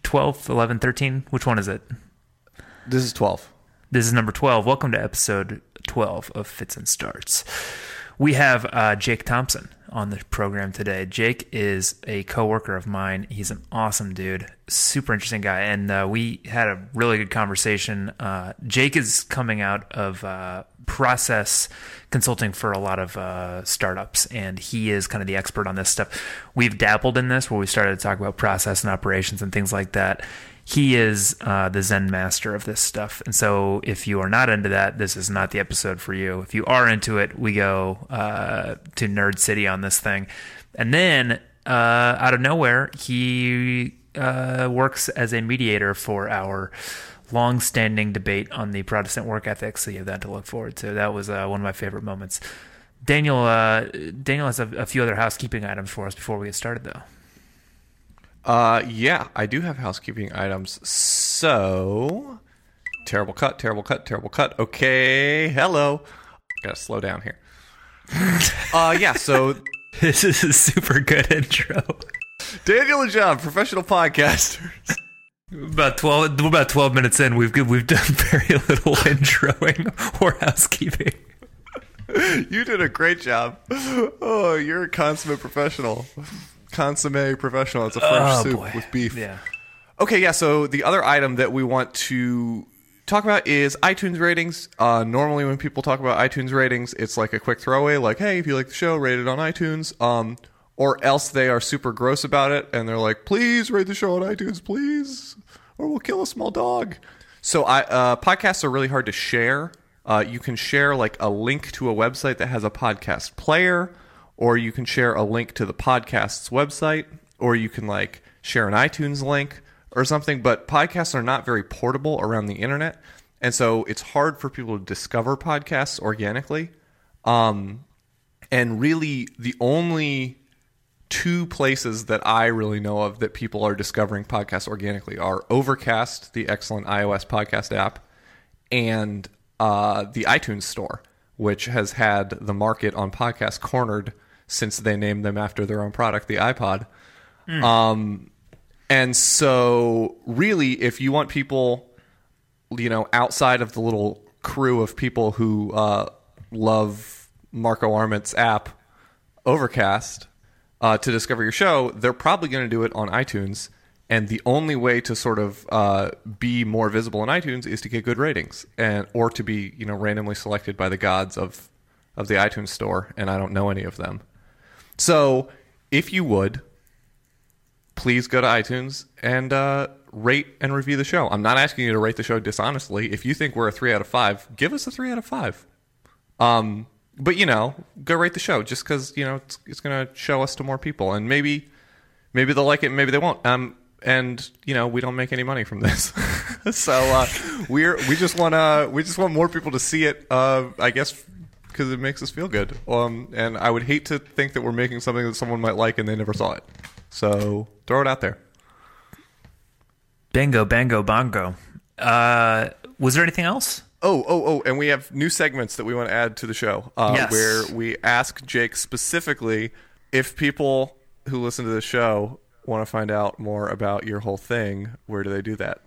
12, 11, 13? Which one is it? This is 12. This is number 12. Welcome to episode 12 of Fits and Starts. We have Jake Thompson on the program today. Jake is a coworker of mine. He's an awesome dude, super interesting guy, and we had a really good conversation. Jake is coming out of process consulting for a lot of startups, and he is kind of the expert on this stuff. We've dabbled in this where we started to talk about process and operations and things like that. He is the Zen master of this stuff. And so if you are not into that, this is not the episode for you. If you are into it, we go to Nerd City on this thing. And then out of nowhere, he works as a mediator for our long-standing debate on the Protestant work ethic. So you have that to look forward to. That was one of my favorite moments. Daniel has a few other housekeeping items for us before we get started, though. Yeah, I do have housekeeping items. So, terrible cut. Okay, hello. Gotta slow down here. Yeah, so this is a super good intro. Daniel and John, professional podcasters. About 12 minutes in, we've done very little introing or housekeeping. You did a great job. Oh, you're a consummate professional. Consomme professional. It's a French soup with beef. Yeah. Okay, yeah, so the other item that we want to talk about is iTunes ratings. Normally when people talk about iTunes ratings, it's like a quick throwaway, like, hey, if you like the show, rate it on iTunes. Or else they are super gross about it, and they're like, please rate the show on iTunes, please, or we'll kill a small dog. So podcasts are really hard to share. You can share like a link to a website that has a podcast player, or you can share a link to the podcast's website, or you can like share an iTunes link or something. But podcasts are not very portable around the internet, and so it's hard for people to discover podcasts organically. And really, the only two places that I really know of that people are discovering podcasts organically are Overcast, the excellent iOS podcast app, and the iTunes Store, which has had the market on podcasts cornered since they named them after their own product, the iPod. And so really, if you want people, outside of the little crew of people who love Marco Arment's app, Overcast, to discover your show, they're probably going to do it on iTunes. And the only way to sort of be more visible in iTunes is to get good ratings, or to be randomly selected by the gods of the iTunes Store. And I don't know any of them. So if you would, please go to iTunes and rate and review the show. I'm not asking you to rate the show dishonestly. If you think we're a 3 out of 5, give us a 3 out of 5. But go rate the show just because it's going to show us to more people, and maybe they'll like it, maybe they won't. And we don't make any money from this, so we just want more people to see it. I guess because it makes us feel good. And I would hate to think that we're making something that someone might like and they never saw it. So throw it out there. Bingo, bango, bongo. Was there anything else? Oh, and we have new segments that we want to add to the show, yes. Where we ask Jake specifically if people who listen to the show want to find out more about your whole thing, where do they do that?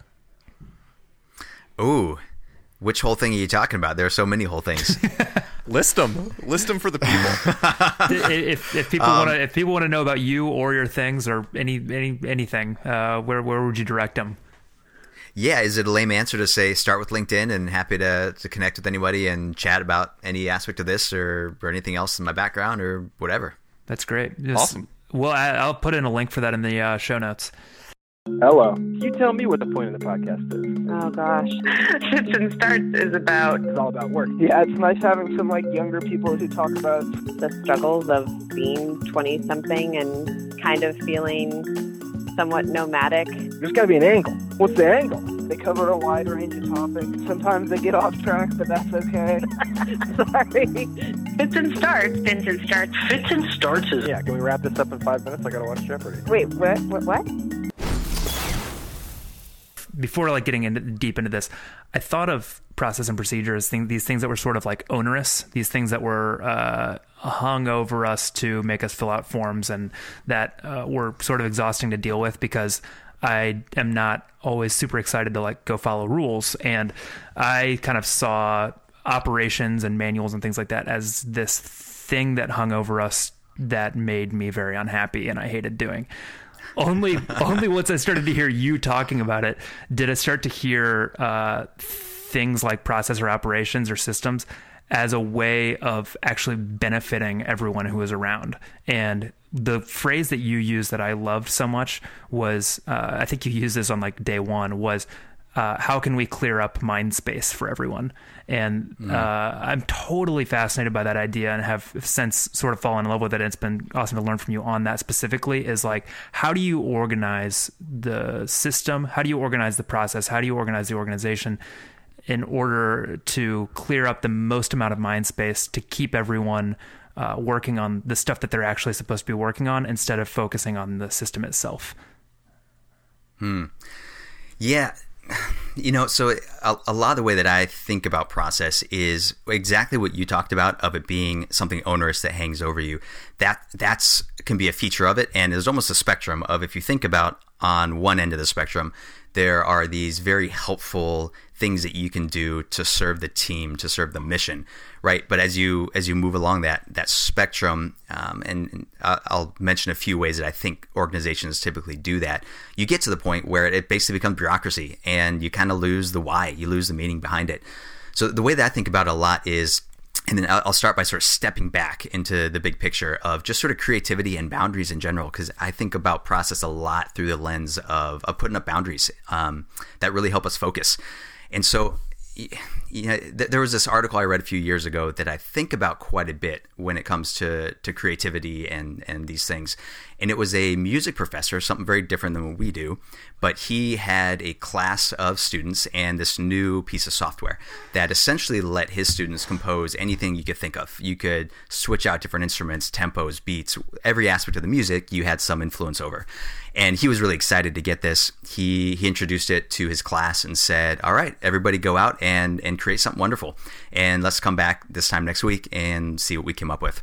Ooh, which whole thing are you talking about? There are so many whole things. List them for the people. If people want to know about you or your things or anything, where would you direct them? Yeah, is it a lame answer to say start with LinkedIn and happy to connect with anybody and chat about any aspect of this or anything else in my background or whatever? That's great. Awesome. Well, I'll put in a link for that in the show notes. Hello. You tell me what the point of the podcast is. Oh, gosh. Fits and Starts is about... It's all about work. Yeah, it's nice having some, younger people who talk about... the struggles of being 20-something and kind of feeling somewhat nomadic. There's got to be an angle. What's the angle? They cover a wide range of topics. Sometimes they get off track, but that's okay. Sorry. Fits and Starts. Fits and Starts. Fits and Starts is... Yeah, can we wrap this up in 5 minutes? I gotta watch Jeopardy. Wait, what? Before getting deep into this, I thought of process and procedures, these things that were sort of onerous, these things that were hung over us to make us fill out forms and that were sort of exhausting to deal with because I am not always super excited to like go follow rules. And I kind of saw operations and manuals and things like that as this thing that hung over us that made me very unhappy and I hated doing. Only once I started to hear you talking about it did I start to hear things like process or operations or systems as a way of actually benefiting everyone who was around. And the phrase that you used that I loved so much was, I think you used this on like day one, was how can we clear up mind space for everyone? And I'm totally fascinated by that idea and have since sort of fallen in love with it. And it's been awesome to learn from you on that specifically, is like, how do you organize the system? How do you organize the process? How do you organize the organization in order to clear up the most amount of mind space to keep everyone working on the stuff that they're actually supposed to be working on instead of focusing on the system itself? Yeah. So a lot of the way that I think about process is exactly what you talked about, of it being something onerous that hangs over you. That's can be a feature of it. And there's almost a spectrum of, if you think about on one end of the spectrum, there are these very helpful things that you can do to serve the team, to serve the mission, right? But as you move along that spectrum, and I'll mention a few ways that I think organizations typically do that, you get to the point where it basically becomes bureaucracy, and you kind of lose the why, you lose the meaning behind it. So the way that I think about it a lot is, and then I'll start by sort of stepping back into the big picture of just sort of creativity and boundaries in general, because I think about process a lot through the lens of putting up boundaries that really help us focus. And so, there was this article I read a few years ago that I think about quite a bit when it comes to creativity and these things. And it was a music professor, something very different than what we do, but he had a class of students and this new piece of software that essentially let his students compose anything you could think of. You could switch out different instruments, tempos, beats, every aspect of the music you had some influence over. And he was really excited to get this. He introduced it to his class and said, all right, everybody go out and create something wonderful. And let's come back this time next week and see what we came up with.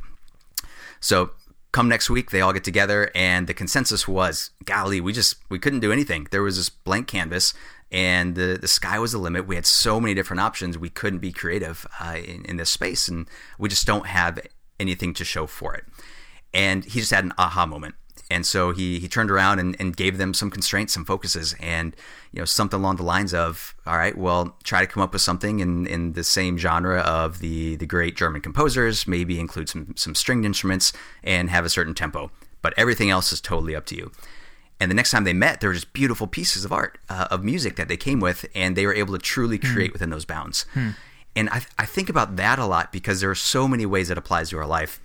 So come next week, they all get together, and the consensus was, golly, we couldn't do anything. There was this blank canvas, and the sky was the limit. We had so many different options. We couldn't be creative in this space, and we just don't have anything to show for it. And he just had an aha moment. And so he turned around and gave them some constraints, some focuses, and something along the lines of, all right, well, try to come up with something in the same genre of the great German composers, maybe include some stringed instruments and have a certain tempo. But everything else is totally up to you. And the next time they met, there were just beautiful pieces of art, of music that they came with, and they were able to truly create within those bounds. And I think about that a lot because there are so many ways that applies to our life.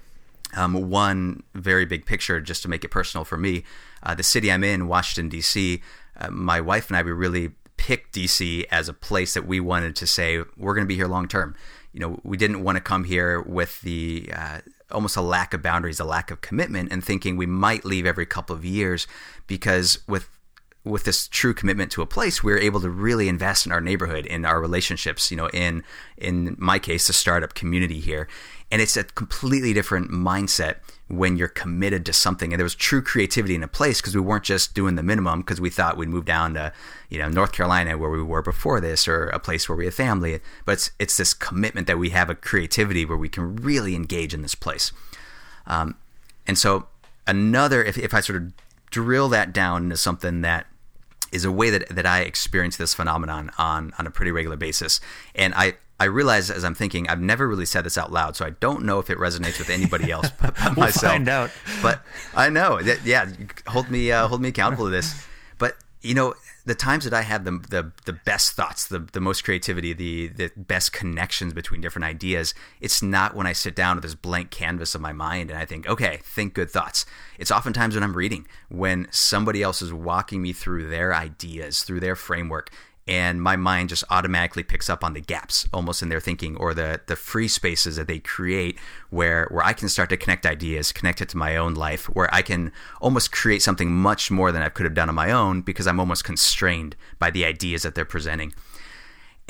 One very big picture, just to make it personal for me, the city I'm in, Washington, D.C., my wife and I, we really picked D.C. as a place that we wanted to say, we're going to be here long term. We didn't want to come here with the almost a lack of boundaries, a lack of commitment, and thinking we might leave every couple of years, because with this true commitment to a place, we're able to really invest in our neighborhood, in our relationships, in my case, the startup community here. And it's a completely different mindset when you're committed to something. And there was true creativity in a place because we weren't just doing the minimum because we thought we'd move down to, North Carolina where we were before this, or a place where we had family. But it's this commitment that we have a creativity where we can really engage in this place. And so if I sort of drill that down into something that is a way that I experience this phenomenon on a pretty regular basis. And I realize as I'm thinking, I've never really said this out loud, so I don't know if it resonates with anybody else but myself. We'll find out. But I know that, hold me accountable to this. But the times that I have the best thoughts, the most creativity, the best connections between different ideas, it's not when I sit down with this blank canvas of my mind and I think, okay, think good thoughts. It's oftentimes when I'm reading, when somebody else is walking me through their ideas, through their framework, and my mind just automatically picks up on the gaps almost in their thinking, or the free spaces that they create where I can start to connect ideas, connect it to my own life, where I can almost create something much more than I could have done on my own because I'm almost constrained by the ideas that they're presenting. And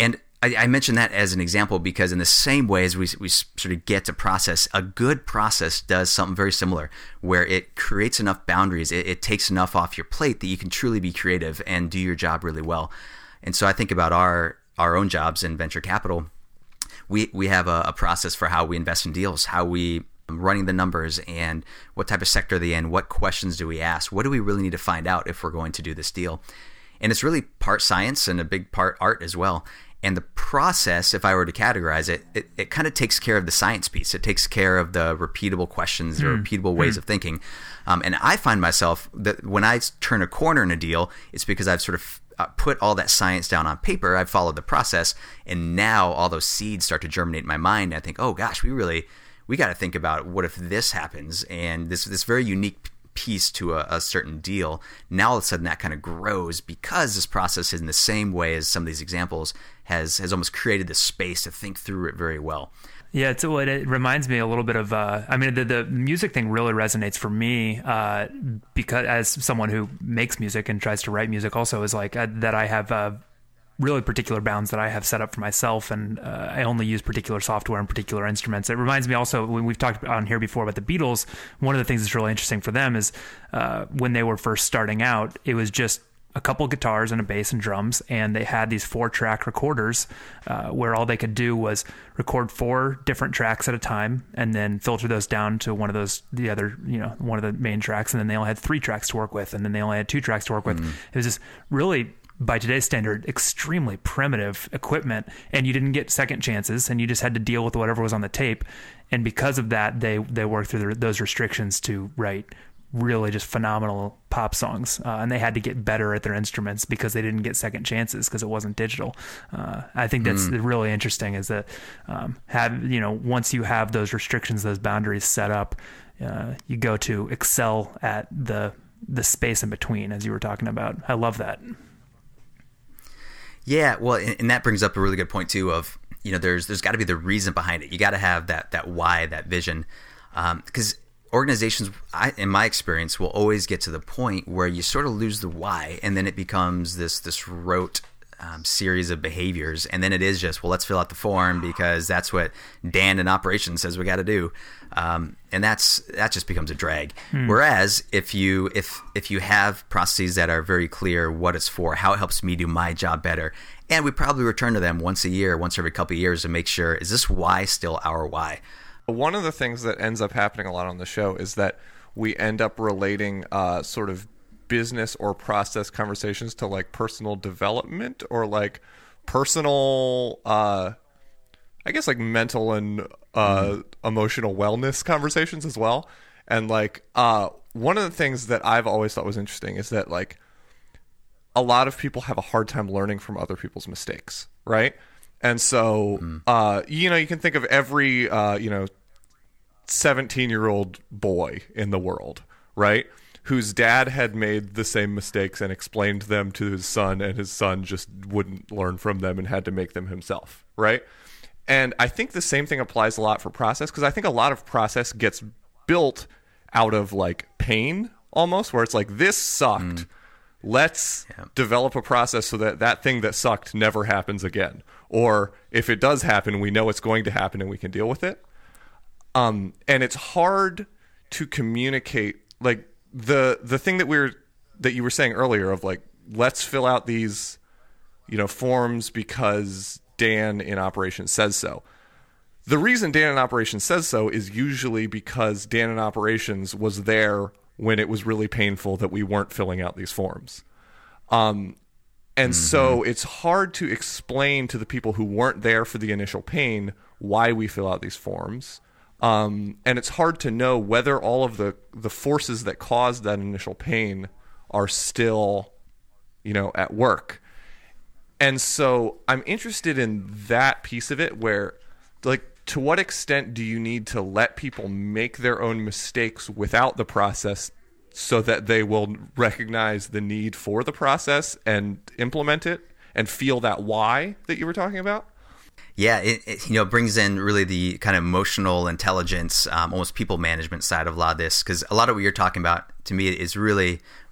I mentioned that as an example because in the same way as we sort of get to process, a good process does something very similar where it creates enough boundaries. It takes enough off your plate that you can truly be creative and do your job really well. And so I think about our own jobs in venture capital. We have a process for how we invest in deals, how we running the numbers, and what type of sector are they in, what questions do we ask, what do we really need to find out if we're going to do this deal. And it's really part science and a big part art as well. And the process, if I were to categorize it, it kind of takes care of the science piece. It takes care of the repeatable questions, the repeatable ways of thinking. And I find myself that when I turn a corner in a deal, it's because I've sort of put all that science down on paper. I've followed the process, and now all those seeds start to germinate in my mind. And I think, oh gosh, we got to think about what if this happens, and this very unique piece to a certain deal. Now all of a sudden that kind of grows because this process is in the same way as some of these examples has almost created the space to think through it very well. Yeah, it reminds me a little bit of, the music thing really resonates for me because as someone who makes music and tries to write music also is like that I have really particular bounds that I have set up for myself, and I only use particular software and particular instruments. It reminds me also, when we've talked on here before about the Beatles, one of the things that's really interesting for them is when they were first starting out, it was just a couple guitars and a bass and drums, and they had these 4-track recorders where all they could do was record 4 different tracks at a time and then filter those down to one of the main tracks, and then they only had 3 tracks to work with, and then they only had 2 tracks to work with. It was just really, by today's standard, extremely primitive equipment, and you didn't get second chances, and you just had to deal with whatever was on the tape. And because of that, they worked through those restrictions to write really just phenomenal pop songs, and they had to get better at their instruments because they didn't get second chances because it wasn't digital. I think that's really interesting, is that once you have those restrictions, those boundaries set up, you go to excel at the space in between, as you were talking about. I love that. Yeah, well, and that brings up a really good point too of, there's got to be the reason behind it. You got to have that why, that vision, because organizations, in my experience, will always get to the point where you sort of lose the why, and then it becomes this rote series of behaviors, and then it is just, well, let's fill out the form because that's what Dan in operations says we got to do, and that just becomes a drag. Whereas if you have processes that are very clear what it's for, how it helps me do my job better, and we probably return to them once a year, once every couple of years, to make sure, is this why still our why? One of the things that ends up happening a lot on the show is that we end up relating sort of business or process conversations to like personal development or like personal, I guess like mental and emotional wellness conversations as well. And like one of the things that I've always thought was interesting is that like a lot of people have a hard time learning from other people's mistakes, right? And so, you can think of every, 17-year-old boy in the world, right? Whose dad had made the same mistakes and explained them to his son, and his son just wouldn't learn from them and had to make them himself, right? And I think the same thing applies a lot for process, because I think a lot of process gets built out of like pain almost, where it's like, this sucked. Let's develop a process so that thing that sucked never happens again. Or if it does happen, we know it's going to happen and we can deal with it. And it's hard to communicate, like the thing that you were saying earlier of like, let's fill out these, forms because Dan in operations says so. The reason Dan in operations says so is usually because Dan in operations was there when it was really painful that we weren't filling out these forms. And so it's hard to explain to the people who weren't there for the initial pain why we fill out these forms. And it's hard to know whether all of the forces that caused that initial pain are still, at work. And so I'm interested in that piece of it where, like, to what extent do you need to let people make their own mistakes without the process so that they will recognize the need for the process and implement it and feel that why that you were talking about? Yeah, it brings in really the kind of emotional intelligence, almost people management side of a lot of this, because a lot of what you're talking about to me is really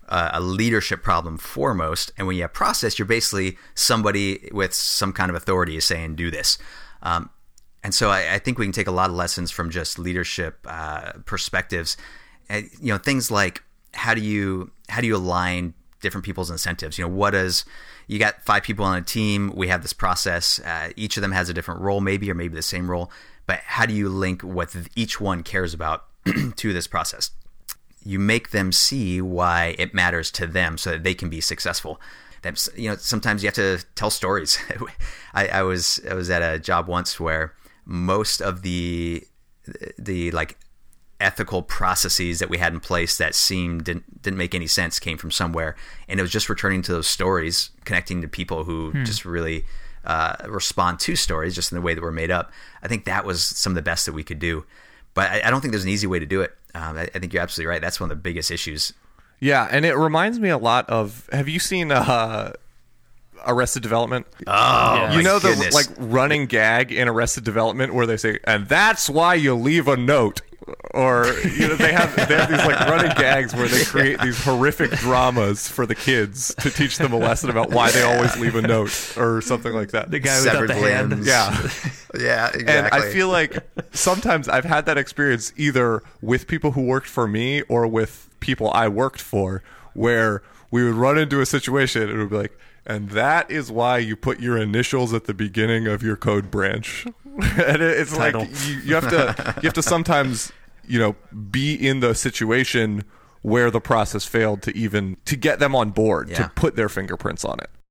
a leadership problem foremost. And when you have process, you're basically somebody with some kind of authority is saying, do this. And so I think we can take a lot of lessons from just leadership perspectives. Things like how do you align different people's incentives? You got 5 people on a team. We have this process. Each of them has a different role, maybe, or maybe the same role. But how do you link what each one cares about to this process? You make them see why it matters to them so that they can be successful. Sometimes you have to tell stories. I was at a job once where most of the like ethical processes that we had in place that didn't make any sense came from somewhere, and it was just returning to those stories, connecting to people who just really respond to stories just in the way that we're made up. I think that was some of the best that we could do, but I don't think there's an easy way to do it. I think you're absolutely right. That's one of the biggest issues. Yeah, and it reminds me a lot of, have you seen Arrested Development? Oh, you know the goodness. like running gag in Arrested Development where they say, and that's why you leave a note. Or they have these like running gags where they create these horrific dramas for the kids to teach them a lesson about why they always leave a note or something like that. The guy without Severed the hand. limbs. Yeah. Yeah, exactly. And I feel like sometimes I've had that experience either with people who worked for me or with people I worked for, where we would run into a situation and it would be like, and that is why you put your initials at the beginning of your code branch. And it's Title. like you have to sometimes be in the situation where the process failed to get them on board, Yeah. to put their fingerprints on it.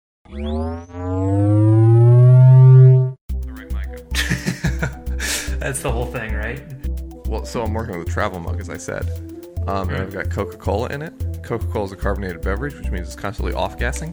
That's the whole thing, right? Well, so I'm working with a travel mug, as I said. And I've got Coca-Cola in it. Coca-Cola is a carbonated beverage, which means it's constantly off-gassing.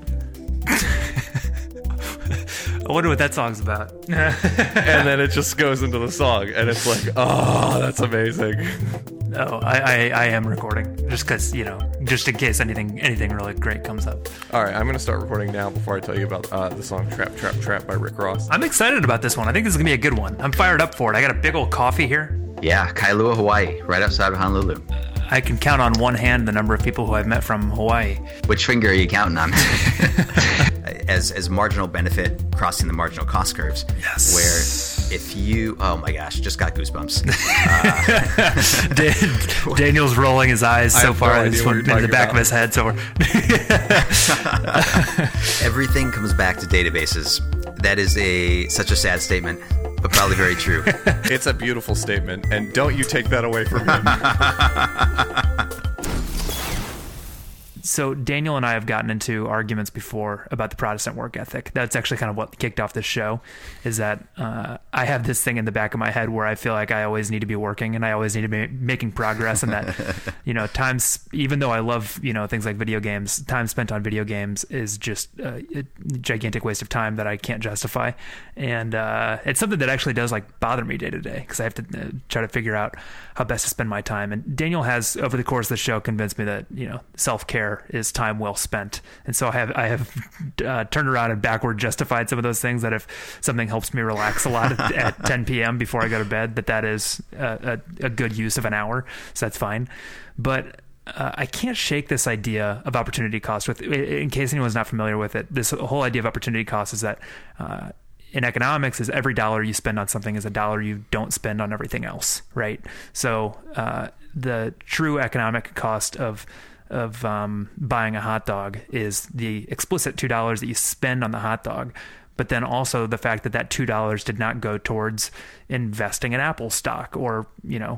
I wonder what that song's about. And then it just goes into the song, and it's like, oh, that's amazing. Oh, I am recording just because just in case anything really great comes up. All right, I'm going to start recording now before I tell you about the song Trap, Trap, Trap by Rick Ross. I'm excited about this one. I think this is gonna be a good one. I'm fired up for it. I got a big old coffee here. Yeah, Kailua, Hawaii, right outside of Honolulu. I can count on one hand the number of people who I've met from Hawaii. Which finger are you counting on? as marginal benefit crossing the marginal cost curves. Yes. Where if you, oh my gosh, just got goosebumps. Daniel's rolling his eyes I so have no far idea what you're in the talking back of about. his head. So Everything comes back to databases. That is such a sad statement, but probably very true. It's a beautiful statement, and don't you take that away from me. So Daniel and I have gotten into arguments before about the Protestant work ethic. That's actually kind of what kicked off this show, is that I have this thing in the back of my head where I feel like I always need to be working and I always need to be making progress, and that, times, even though I love, things like video games, time spent on video games is just a gigantic waste of time that I can't justify. And it's something that actually does bother me day to day, because I have to try to figure out how best to spend my time. And Daniel has, over the course of the show, convinced me that, self-care is time well spent. And so I have turned around and backward justified some of those things, that if something helps me relax a lot at 10 p.m. before I go to bed, that is a good use of an hour. So that's fine. But I can't shake this idea of opportunity cost. In case anyone's not familiar with it, this whole idea of opportunity cost is that in economics, is every dollar you spend on something is a dollar you don't spend on everything else, right? So the true economic cost of buying a hot dog is the explicit $2 that you spend on the hot dog, but then also the fact that $2 did not go towards investing in Apple stock, or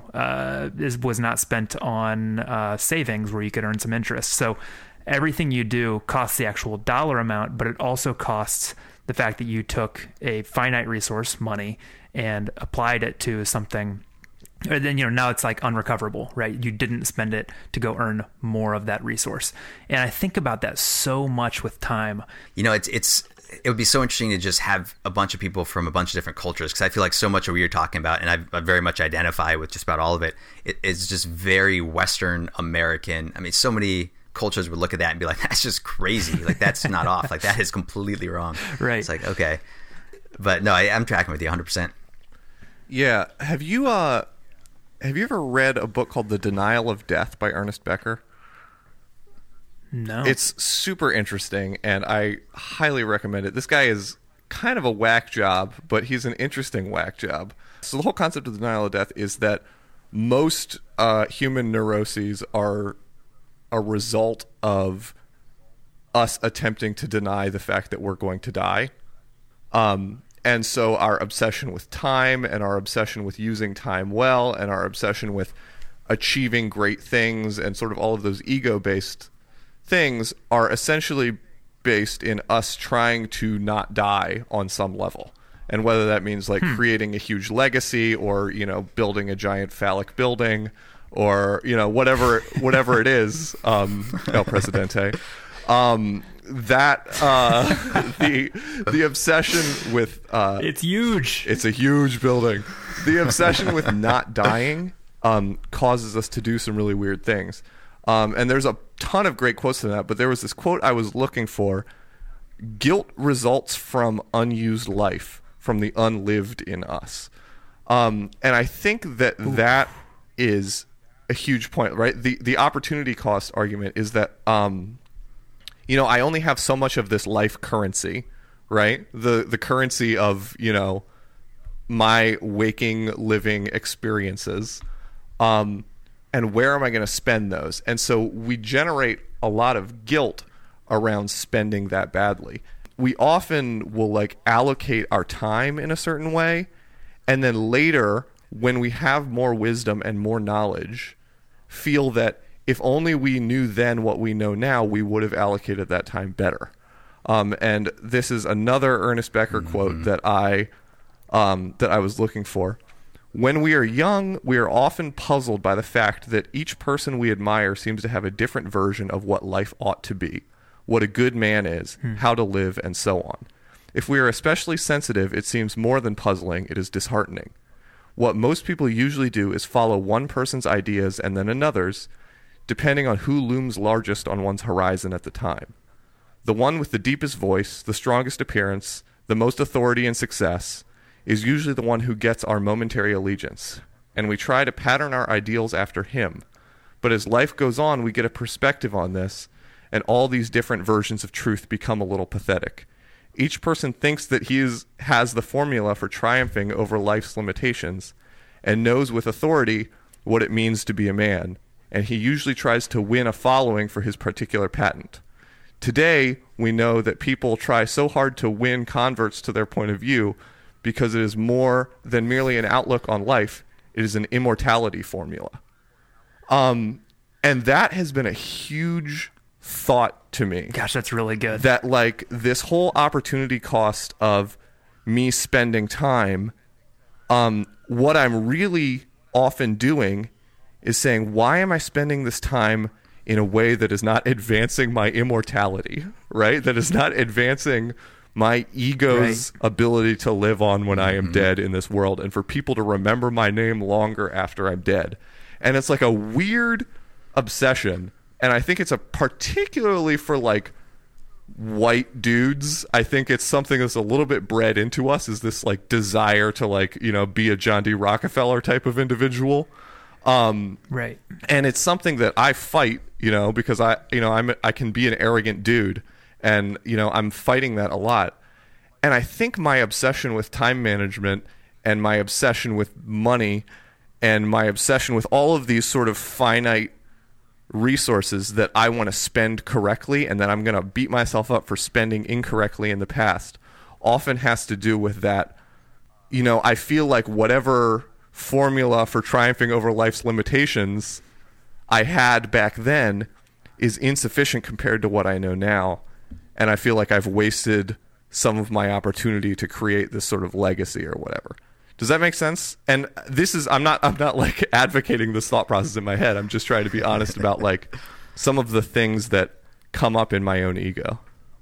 was not spent on savings where you could earn some interest. So everything you do costs the actual dollar amount, but it also costs the fact that you took a finite resource, money, and applied it to something. And then, now it's unrecoverable, right? You didn't spend it to go earn more of that resource. And I think about that so much with time. It would be so interesting to just have a bunch of people from a bunch of different cultures, because I feel like so much of what you're talking about, and I very much identify with just about all of it, it's just very Western American. I mean, so many cultures would look at that and be like, that's just crazy. That's not off. That is completely wrong. Right. It's okay. But no, I'm tracking with you 100%. Yeah. Have you ever read a book called The Denial of Death by Ernest Becker? No. It's super interesting, and I highly recommend it. This guy is kind of a whack job, but he's an interesting whack job. So the whole concept of denial of death is that most human neuroses are a result of us attempting to deny the fact that we're going to die. And so our obsession with time and our obsession with using time well and our obsession with achieving great things and sort of all of those ego-based things are essentially based in us trying to not die on some level. And whether that means like creating a huge legacy or, you know, building a giant phallic building or, you know, whatever it is, El Presidente, the obsession with it's huge. It's a huge building. The obsession with not dying causes us to do some really weird things. And there's a ton of great quotes to that, but there was this quote I was looking for: guilt results from unused life, from the unlived in us. And I think that is a huge point, right? The opportunity cost argument is that, you know, I only have so much of this life currency, right? The currency of, you know, my waking, living experiences. And where am I going to spend those? And so we generate a lot of guilt around spending that badly. We often will like allocate our time in a certain way, and then later, when we have more wisdom and more knowledge, feel that if only we knew then what we know now, we would have allocated that time better. And this is another Ernest Becker quote that I was looking for. When we are young, we are often puzzled by the fact that each person we admire seems to have a different version of what life ought to be, what a good man is, how to live, and so on. If we are especially sensitive, it seems more than puzzling, it is disheartening. What most people usually do is follow one person's ideas and then another's, depending on who looms largest on one's horizon at the time. The one with the deepest voice, the strongest appearance, the most authority and success, is usually the one who gets our momentary allegiance, and we try to pattern our ideals after him. But as life goes on, we get a perspective on this, and all these different versions of truth become a little pathetic. Each person thinks that he has the formula for triumphing over life's limitations, and knows with authority what it means to be a man, and he usually tries to win a following for his particular patent. Today, we know that people try so hard to win converts to their point of view because it is more than merely an outlook on life. It is an immortality formula. And that has been a huge thought to me. Gosh, that's really good. That like this whole opportunity cost of me spending time, what I'm really often doing is saying, why am I spending this time in a way that is not advancing my immortality, right? That is not advancing my ego's ability to live on when I am dead in this world, and for people to remember my name longer after I'm dead. And it's like a weird obsession, and I think it's a particularly for like white dudes. I think it's something that's a little bit bred into us, is this like desire to like, you know, be a John D. Rockefeller type of individual. Right. And it's something that I fight, you know, because I can be an arrogant dude, and, you know, I'm fighting that a lot. And I think my obsession with time management and my obsession with money and my obsession with all of these sort of finite resources that I want to spend correctly and that I'm going to beat myself up for spending incorrectly in the past often has to do with that. You know, I feel like whatever formula for triumphing over life's limitations I had back then is insufficient compared to what I know now. And I feel like I've wasted some of my opportunity to create this sort of legacy or whatever. Does that make sense? And this is, I'm not like advocating this thought process in my head. I'm just trying to be honest about like some of the things that come up in my own ego.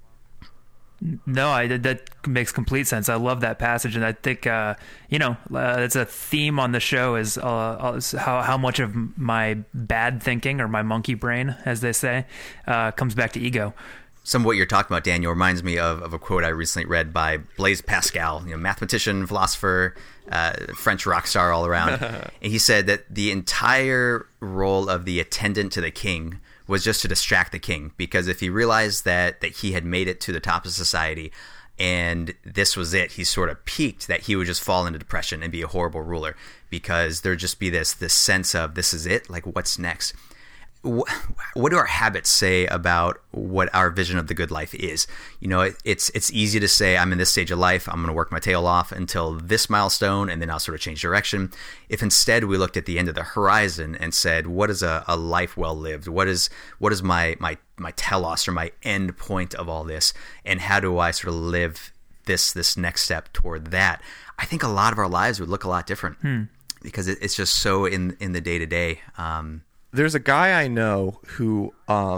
No, that makes complete sense. I love that passage, and I think it's a theme on the show is how much of my bad thinking, or my monkey brain, as they say, comes back to ego. Some of what you're talking about, Daniel, reminds me of a quote I recently read by Blaise Pascal, mathematician, philosopher, French rock star all around. And he said that the entire role of the attendant to the king was just to distract the king, because if he realized that he had made it to the top of society and this was it, he sort of peaked, that he would just fall into depression and be a horrible ruler, because there'd just be this sense of, this is it, like what's next? What do our habits say about what our vision of the good life is? You know, it's easy to say, I'm in this stage of life, I'm going to work my tail off until this milestone, and then I'll sort of change direction. If instead we looked at the end of the horizon and said, what is a life well lived? What is my telos, or my end point of all this? And how do I sort of live this next step toward that? I think a lot of our lives would look a lot different, because it's just so in the day to day. There's a guy I know who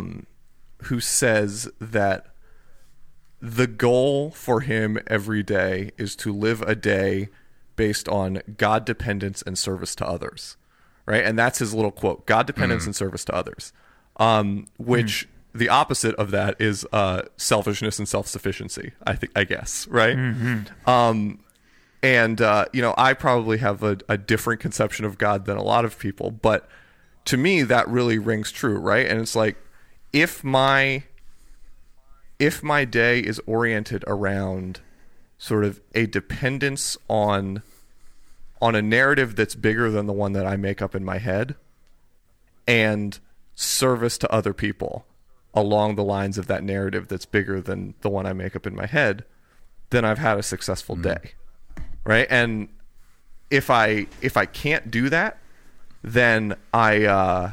says that the goal for him every day is to live a day based on God dependence and service to others, right? And that's his little quote: God dependence and service to others, which the opposite of that is selfishness and self-sufficiency, I guess, right? And I probably have a different conception of God than a lot of people, but to me, that really rings true, right? And it's like, if my day is oriented around sort of a dependence on a narrative that's bigger than the one that I make up in my head, and service to other people along the lines of that narrative that's bigger than the one I make up in my head, then I've had a successful day, right? And if I can't do that, then I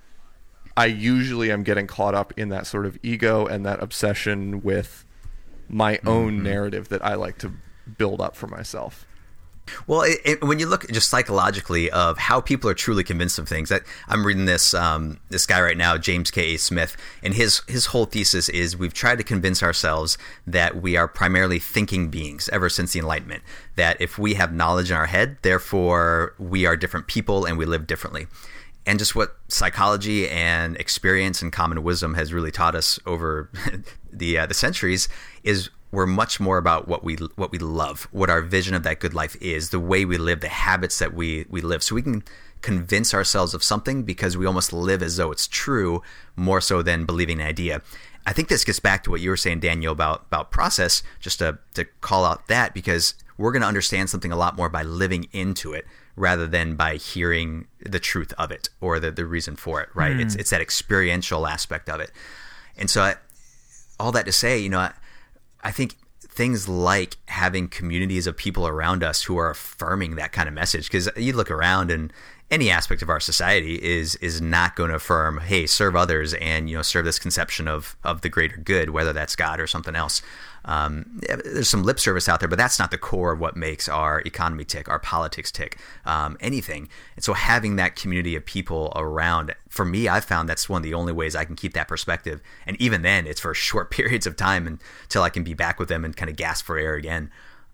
usually am getting caught up in that sort of ego and that obsession with my own narrative that I like to build up for myself. Well, when you look just psychologically of how people are truly convinced of things, that I'm reading this guy right now, James K. A. Smith, and his whole thesis is, we've tried to convince ourselves that we are primarily thinking beings ever since the Enlightenment, that if we have knowledge in our head, therefore we are different people and we live differently. And just what psychology and experience and common wisdom has really taught us over the centuries is, we're much more about what we love, what our vision of that good life is, the way we live, the habits that we live. So we can convince ourselves of something because we almost live as though it's true, more so than believing an idea. I think this gets back to what you were saying, Daniel, about process, just to call out that, because we're going to understand something a lot more by living into it rather than by hearing the truth of it or the reason for it, right? It's that experiential aspect of it. And so all that to say, I think things like having communities of people around us who are affirming that kind of message, because you look around and any aspect of our society is not going to affirm, hey, serve others and serve this conception of the greater good, whether that's God or something else. There's some lip service out there, but that's not the core of what makes our economy tick, our politics tick, anything. And so having that community of people around, for me, I've found that's one of the only ways I can keep that perspective. And even then, it's for short periods of time until I can be back with them and kind of gasp for air again.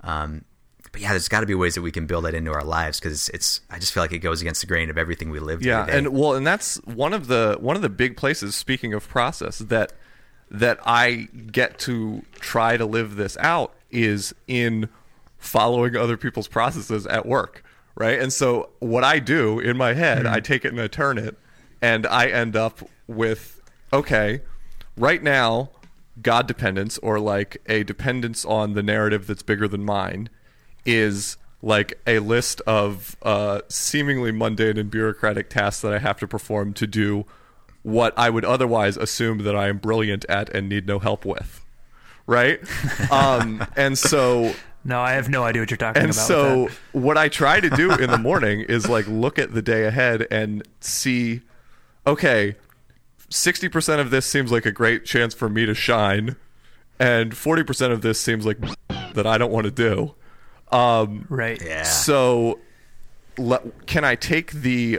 But yeah, there's got to be ways that we can build that into our lives, because I just feel like it goes against the grain of everything we live. Yeah, and that's one of the big places, speaking of process, that I get to try to live this out is in following other people's processes at work, right? And so what I do in my head, I take it and I turn it, and I end up with, okay, right now, God dependence, or like a dependence on the narrative that's bigger than mine, is like a list of seemingly mundane and bureaucratic tasks that I have to perform to do what I would otherwise assume that I am brilliant at and need no help with, right? And so... No, I have no idea what you're talking about. And so what I try to do in the morning is like look at the day ahead and see, okay, 60% of this seems like a great chance for me to shine, and 40% of this seems like that I don't want to do. Right. Yeah. So can I take the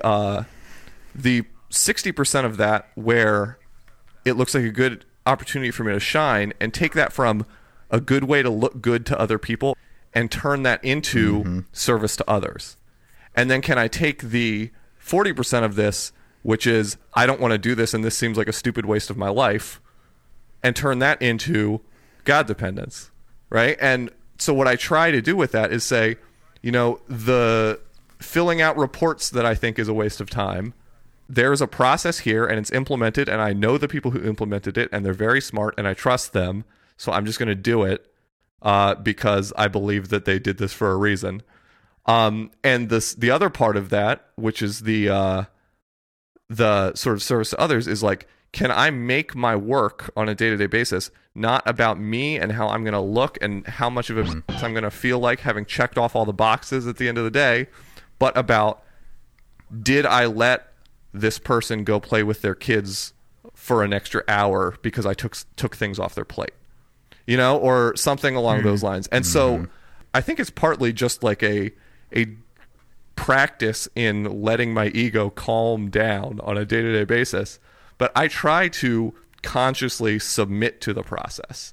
60% of that where it looks like a good opportunity for me to shine, and take that from a good way to look good to other people and turn that into service to others? And then can I take the 40% of this, which is I don't want to do this and this seems like a stupid waste of my life, and turn that into God dependence, right? And so what I try to do with that is say, the filling out reports that I think is a waste of time, there's a process here and it's implemented, and I know the people who implemented it, and they're very smart, and I trust them. So I'm just going to do it because I believe that they did this for a reason. And the other part of that, which is the sort of service to others, is like, can I make my work on a day-to-day basis not about me and how I'm going to look and how much of it I'm going to feel like having checked off all the boxes at the end of the day, but about, did I let this person go play with their kids for an extra hour because I took things off their plate, you know, or something along those lines. And so I think it's partly just like a practice in letting my ego calm down on a day-to-day basis. But I try to consciously submit to the process.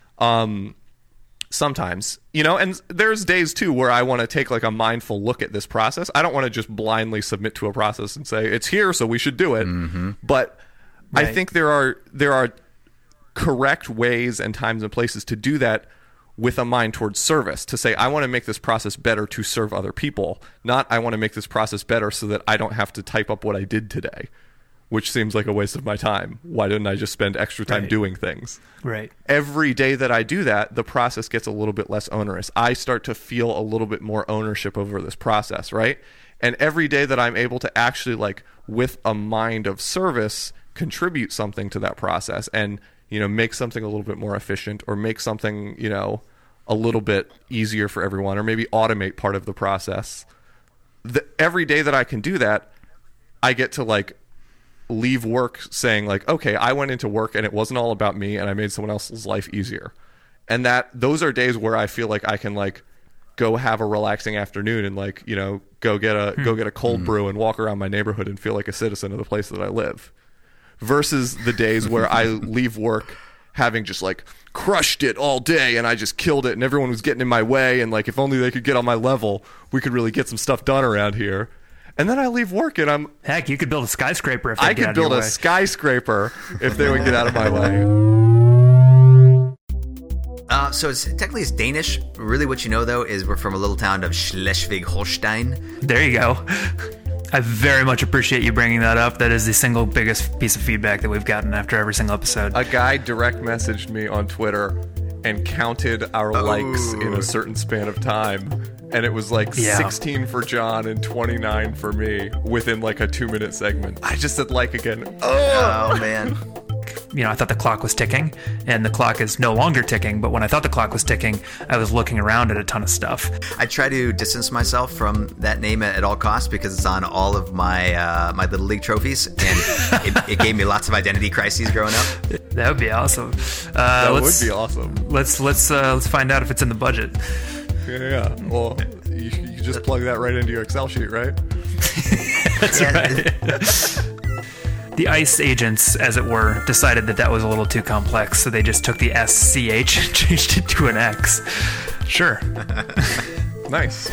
Sometimes, you know, and there's days too where I want to take like a mindful look at this process. I don't want to just blindly submit to a process and say it's here, so we should do it. But right. I think there are correct ways and times and places to do that with a mind towards service, to say, I want to make this process better to serve other people, not I want to make this process better so that I don't have to type up what I did today, which seems like a waste of my time. Why didn't I just spend extra time doing things? Right. Every day that I do that, the process gets a little bit less onerous. I start to feel a little bit more ownership over this process, right? And every day that I'm able to actually, like, with a mind of service, contribute something to that process and, you know, make something a little bit more efficient, or make something, you know, a little bit easier for everyone, or maybe automate part of the process. Every day that I can do that, I get to, like, leave work saying, like, okay, I went into work and it wasn't all about me, and I made someone else's life easier. And those are days where I feel like I can, like, go have a relaxing afternoon and, like, you know, go get a cold brew and walk around my neighborhood and feel like a citizen of the place that I live. Versus the days where I leave work having just, like, crushed it all day and I just killed it and everyone was getting in my way, and, like, if only they could get on my level, we could really get some stuff done around here. And then I leave work and heck, you could build a skyscraper if they I get out could of your build a way. skyscraper if they would get out of my way. So technically it's Danish. Really what you know, though, is we're from a little town of Schleswig-Holstein. There you go. I very much appreciate you bringing that up. That is the single biggest piece of feedback that we've gotten after every single episode. A guy direct messaged me on Twitter and counted our likes in a certain span of time. And it was like 16 for John and 29 for me within like a 2-minute segment. I just said like again. Oh, man. You know, I thought the clock was ticking, and the clock is no longer ticking. But when I thought the clock was ticking, I was looking around at a ton of stuff. I try to distance myself from that name at all costs because it's on all of my my Little League trophies, and it gave me lots of identity crises growing up. That would be awesome. That would be awesome. Let's find out if it's in the budget. Yeah. Well, you just plug that right into your Excel sheet, right? That's right. The ICE agents, as it were, decided that was a little too complex, so they just took the SCH and changed it to an X. Sure. Nice.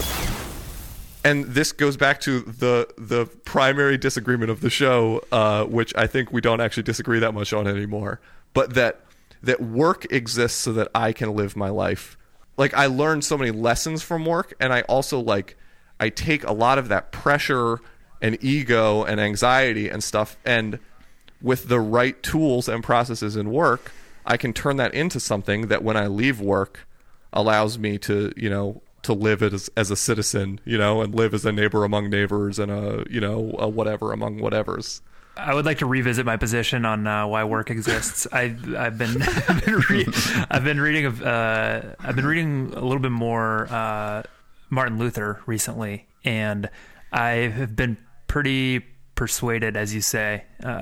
And this goes back to the primary disagreement of the show, which I think we don't actually disagree that much on anymore, but that work exists so that I can live my life. Like, I learned so many lessons from work, and I also, like, I take a lot of that pressure and ego and anxiety and stuff, and with the right tools and processes in work, I can turn that into something that when I leave work allows me to, you know, to live as a citizen, you know, and live as a neighbor among neighbors and a whatever among whatevers. I would like to revisit my position on why work exists. I've been reading a little bit more Martin Luther recently, and I have been pretty persuaded, as you say,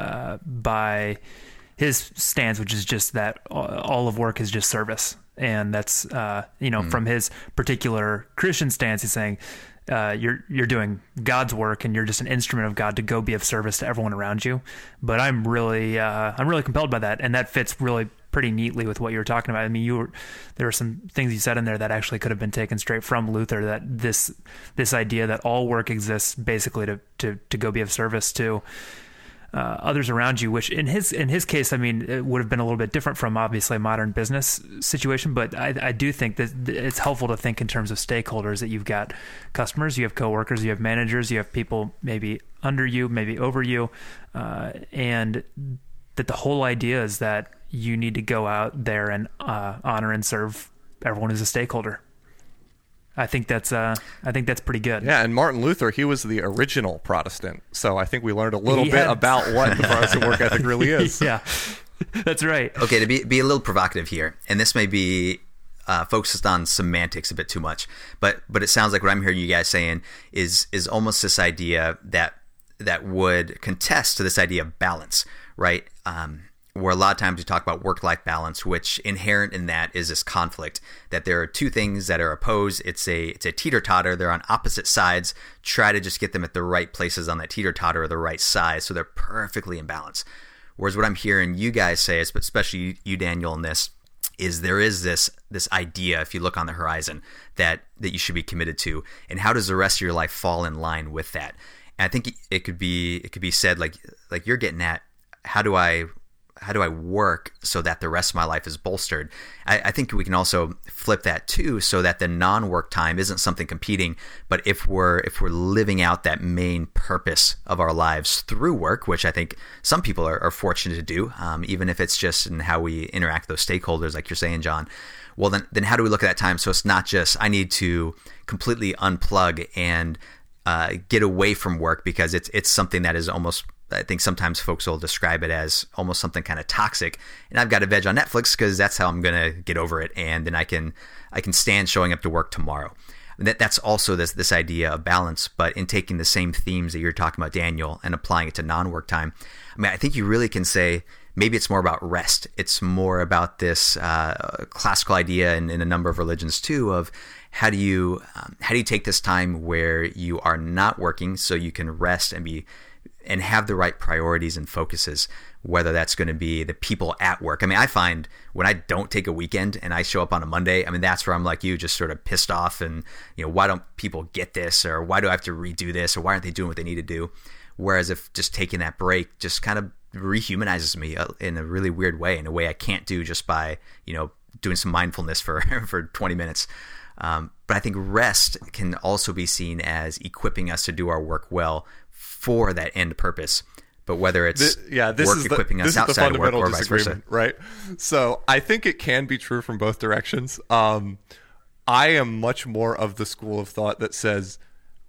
by his stance, which is just that all of work is just service. And that's, from his particular Christian stance, he's saying, you're doing God's work and you're just an instrument of God to go be of service to everyone around you. But I'm really compelled by that. And that fits really pretty neatly with what you were talking about. I mean, there were some things you said in there that actually could have been taken straight from Luther, that this idea that all work exists basically to go be of service to others around you, which in his case, I mean, it would have been a little bit different from obviously a modern business situation, but I do think that it's helpful to think in terms of stakeholders, that you've got customers, you have coworkers, you have managers, you have people maybe under you, maybe over you, and that the whole idea is that you need to go out there and honor and serve everyone who's a stakeholder. I think that's pretty good. Yeah, and Martin Luther, he was the original Protestant, so I think we learned a little bit about what the Protestant work ethic really is. Yeah, that's right. Okay, to be a little provocative here, and this may be focused on semantics a bit too much, but it sounds like what I'm hearing you guys saying is almost this idea that would contest to this idea of balance, right? Where a lot of times we talk about work-life balance, which inherent in that is this conflict, that there are two things that are opposed. It's a teeter-totter. They're on opposite sides. Try to just get them at the right places on that teeter-totter, or the right size, so they're perfectly in balance. Whereas what I'm hearing you guys say, but especially you, Daniel, in this, is there is this idea, if you look on the horizon, that you should be committed to, and how does the rest of your life fall in line with that? And I think it could be said like you're getting at, how do I work so that the rest of my life is bolstered? I think we can also flip that too, so that the non-work time isn't something competing, but if we're living out that main purpose of our lives through work, which I think some people are fortunate to do, even if it's just in how we interact with those stakeholders, like you're saying, John. Well, then how do we look at that time so it's not just I need to completely unplug and get away from work, because it's something that is almost, I think sometimes folks will describe it as almost something kind of toxic, and I've got to veg on Netflix because that's how I'm going to get over it, and then I can stand showing up to work tomorrow. That's also this idea of balance, but in taking the same themes that you're talking about, Daniel, and applying it to non-work time. I mean, I think you really can say maybe it's more about rest. It's more about this classical idea in a number of religions too, of how do you take this time where you are not working so you can rest and have the right priorities and focuses, whether that's going to be the people at work. I mean, I find when I don't take a weekend and I show up on a Monday, I mean, that's where I'm like you, just sort of pissed off and, why don't people get this, or why do I have to redo this, or why aren't they doing what they need to do? Whereas if just taking that break just kind of rehumanizes me in a really weird way, in a way I can't do just by, doing some mindfulness for 20 minutes. But I think rest can also be seen as equipping us to do our work well for that end purpose. But whether it's equipping us outside of work or vice versa. Right? So I think it can be true from both directions. I am much more of the school of thought that says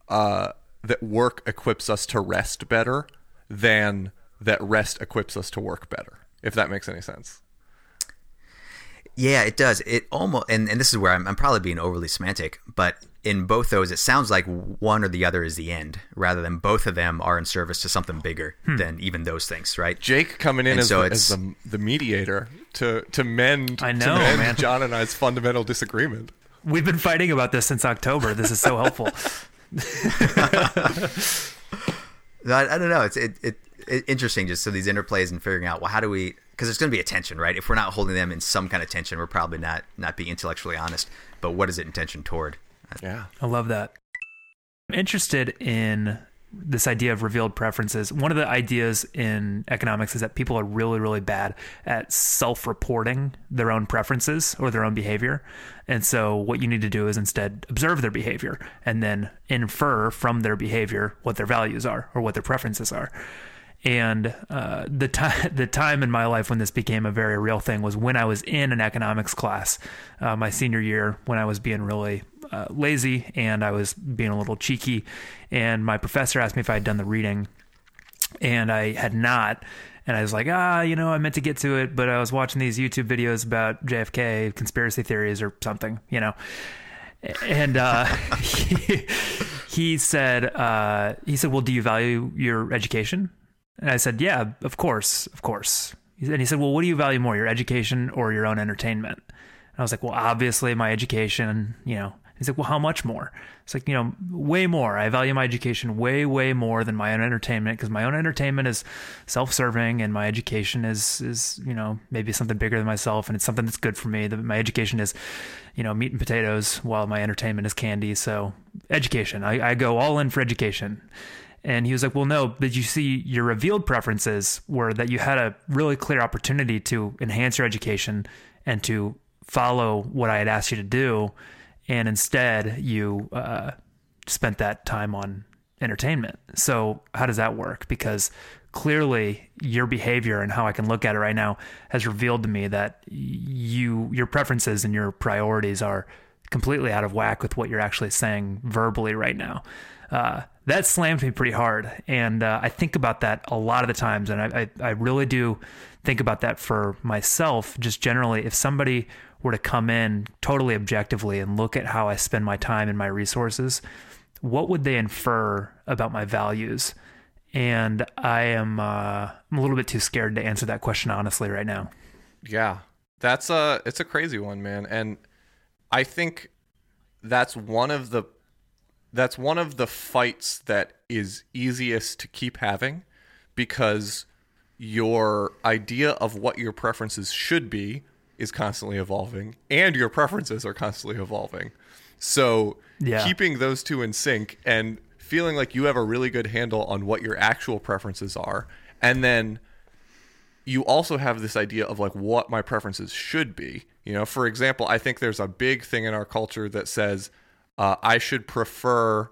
that work equips us to rest better than that rest equips us to work better, if that makes any sense. Yeah, it does. It almost, and this is where I'm probably being overly semantic, but in both those, it sounds like one or the other is the end, rather than both of them are in service to something bigger than even those things, right? Jake coming in as the mediator to mend John and I's fundamental disagreement. We've been fighting about this since October. This is so helpful. I don't know. It's interesting, just so these interplays and figuring out, well, how do we? Because there's going to be a tension, right? If we're not holding them in some kind of tension, we're probably not being intellectually honest. But what is it in tension toward? Yeah, I love that. I'm interested in this idea of revealed preferences. One of the ideas in economics is that people are really, really bad at self-reporting their own preferences or their own behavior. And so what you need to do is instead observe their behavior and then infer from their behavior what their values are or what their preferences are. And the time in my life when this became a very real thing was when I was in an economics class, my senior year, when I was being really lazy and I was being a little cheeky. And my professor asked me if I had done the reading, and I had not. And I was like, I meant to get to it, but I was watching these YouTube videos about JFK conspiracy theories or something, And he said, well, do you value your education? And I said, yeah, of course. And he said, well, what do you value more, your education or your own entertainment? And I was like, well, obviously my education, He's like, well, how much more? It's like, way more. I value my education way, way more than my own entertainment, because my own entertainment is self-serving and my education is maybe something bigger than myself, and it's something that's good for me. My education is, meat and potatoes, while my entertainment is candy. So education, I go all in for education. And he was like, well, no, did you see your revealed preferences were that you had a really clear opportunity to enhance your education and to follow what I had asked you to do. And instead you spent that time on entertainment. So how does that work? Because clearly your behavior and how I can look at it right now has revealed to me that your preferences and your priorities are completely out of whack with what you're actually saying verbally right now. That slammed me pretty hard. And I think about that a lot of the times. And I really do think about that for myself, just generally. If somebody were to come in totally objectively and look at how I spend my time and my resources, what would they infer about my values? And I'm a little bit too scared to answer that question honestly right now. Yeah, it's a crazy one, man. And I think that's one of the fights that is easiest to keep having, because your idea of what your preferences should be is constantly evolving, and your preferences are constantly evolving. So keeping those two in sync and feeling like you have a really good handle on what your actual preferences are, and then you also have this idea of like what my preferences should be. You know, for example, I think there's a big thing in our culture that says I should prefer,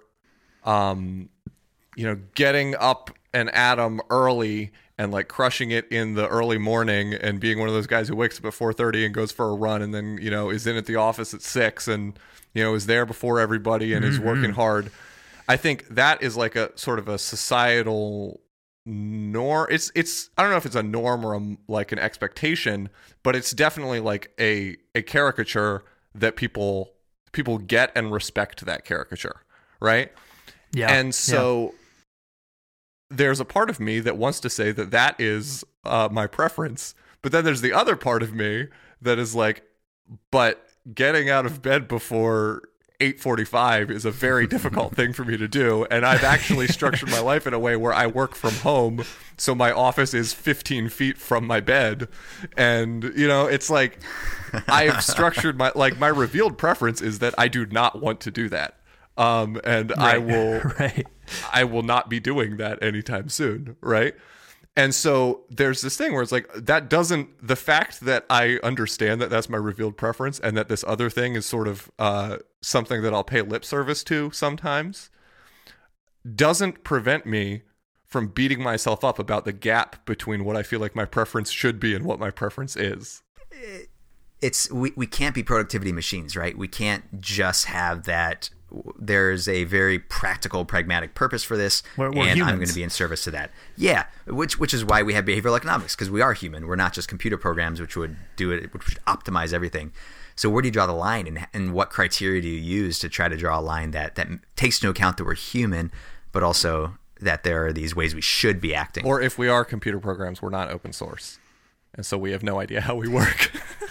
getting up an atom early and like crushing it in the early morning and being one of those guys who wakes up at 4:30 and goes for a run and then, is in at the office at 6 and, is there before everybody and is working hard. I think that is like a sort of a societal norm. It's I don't know if it's a norm or like an expectation, but it's definitely like a caricature that people get and respect that caricature, right? Yeah. And so there's a part of me that wants to say that is my preference, but then there's the other part of me that is like, but getting out of bed before 8:45 is a very difficult thing for me to do, and I've actually structured my life in a way where I work from home, so my office is 15 feet from my bed, and it's like I have structured my revealed preference is that I do not want to do that, and right. I will not be doing that anytime soon, right? And so there's this thing where it's like, the fact that I understand that that's my revealed preference and that this other thing is sort of something that I'll pay lip service to sometimes doesn't prevent me from beating myself up about the gap between what I feel like my preference should be and what my preference is. We can't be productivity machines, right? We can't just have that. There's a very practical, pragmatic purpose for this, we're and humans. I'm going to be in service to that. Yeah, which is why we have behavioral economics, because we are human. We're not just computer programs, which would optimize everything. So where do you draw the line, and what criteria do you use to try to draw a line that takes into account that we're human, but also that there are these ways we should be acting? Or if we are computer programs, we're not open source, and so we have no idea how we work.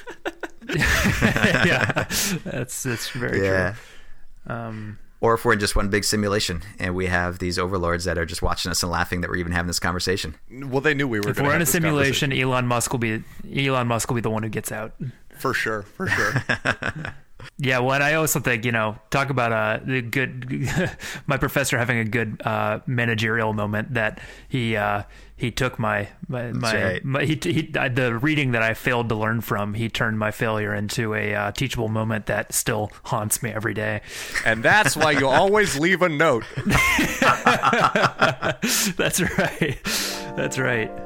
Yeah, that's very true. Or if we're in just one big simulation and we have these overlords that are just watching us and laughing that we're even having this conversation. Well, they knew we were. If we're in a simulation, Elon Musk will be the one who gets out. For sure. Yeah, well, and I also think, talk about the good. My professor having a good managerial moment that he took the reading that I failed to learn from. He turned my failure into a teachable moment that still haunts me every day. And that's why you always leave a note. That's right. That's right.